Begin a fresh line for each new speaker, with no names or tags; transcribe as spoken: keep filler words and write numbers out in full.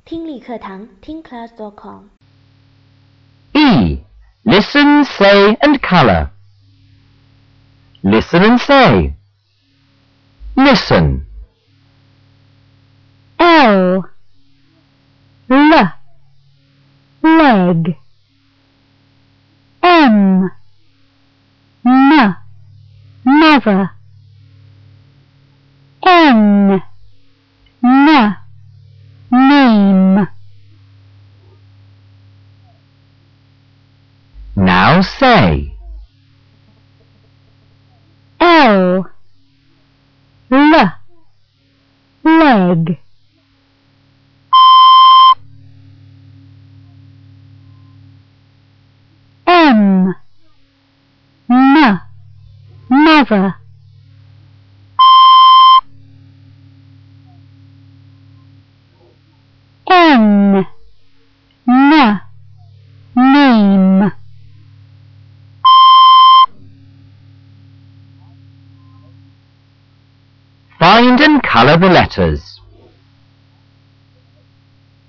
听力课堂听 class dot com。
E. Listen, say and colour. Listen and say. Listen.
L L leg. M N mother. N N name.
Now say.
L L leg. M N mother. N N name.
Find and colour the letters.